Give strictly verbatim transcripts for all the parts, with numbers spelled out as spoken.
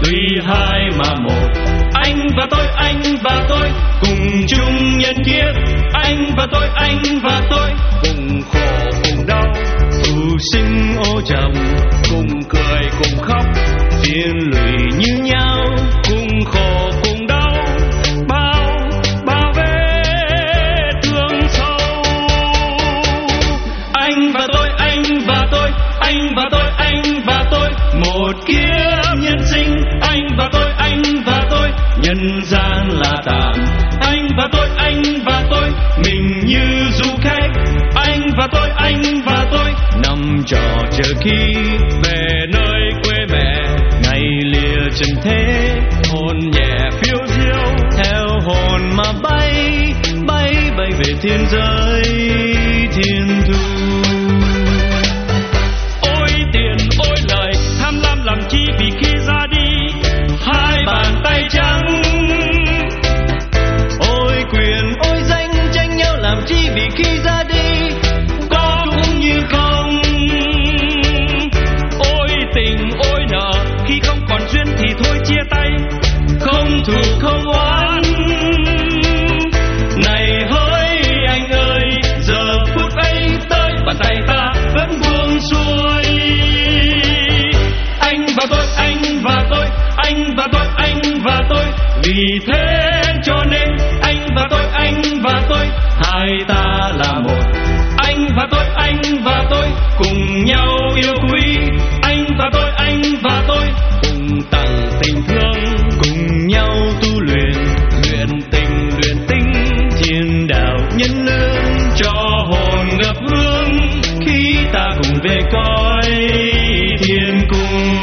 tuy hai mà một. Anh và tôi, anh và tôi cùng chung nhân kiếp. Anh và tôi, anh và tôi cùng khổ cùng đau. Thù sinh ô chồng, cùng cười cùng khóc, thiên lụy như nhau, cùng khổ cùng đau. Bao bao vết thương sâu. Anh và tôi, anh và tôi, anh và tôi, anh và tôi, một kiếp nhân sinh. Anh và tôi, anh và tôi, nhân gian là tạm. Anh và tôi, anh và tôi, mình như du khách. Anh và tôi, anh và tôi, nằm trò chờ khi về nơi quê mẹ. Ngày lìa trần thế, hồn nhẹ phiêu diêu, theo hồn mà bay, bay bay về thiên giới thiên thu. Ôi tiền ôi lời, tham lam làm chi vì khi ra đi hai bàn tay trắng. Ôi quyền ôi danh, tranh nhau làm chi vì khi ra đi có cũng như không. Ôi tình ôi nợ, khi không còn duyên thì thôi chia tay, không thù không oán. Này hỡi anh ơi, giờ phút ấy tới, bàn tay ta vẫn buông xuôi. Anh và tôi, anh và tôi, anh và tôi, anh và tôi, vì thế cho nên anh và tôi, anh và tôi, hai ta là một. Anh và tôi, anh và tôi cùng nhau yêu quý. Anh và tôi, anh và tôi cùng tặng tình thương, cùng nhau tu luyện, luyện tình luyện tinh, thiên đạo nhân lương cho hồn ngập hương khi ta cùng về cõi thiên cung.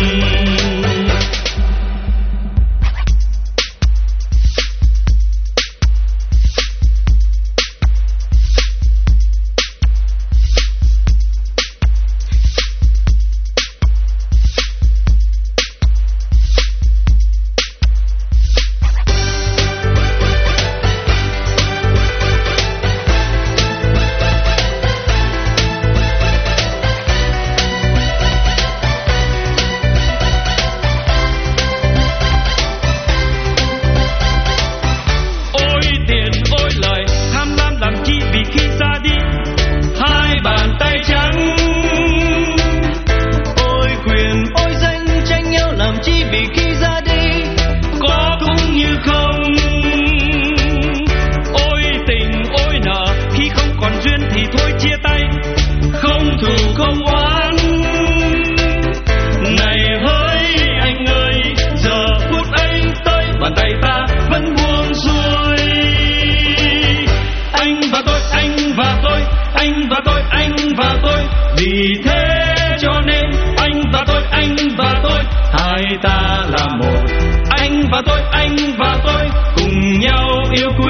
Vì thế cho nên anh và tôi, anh và tôi, hai ta là một. Anh và tôi, anh và tôi cùng nhau yêu quý.